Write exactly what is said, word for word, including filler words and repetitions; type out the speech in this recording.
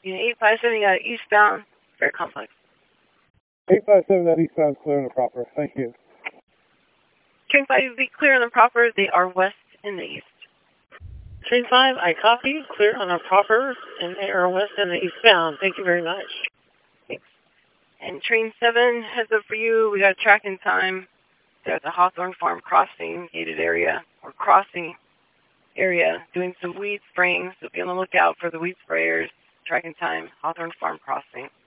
eight five seven, you got eastbound, very complex. eight five seven, that eastbound clear and proper. Thank you. Train five, be clear on the proper. They are west and the east. Train five, I copy. Clear on the proper, and they are west and the eastbound. Thank you very much. Thanks. And train seven, heads up for you. We got tracking time. They're at the Hawthorne Farm crossing gated area, or crossing area, doing some weed spraying. So be on the lookout for the weed sprayers. Tracking time, Hawthorne Farm crossing.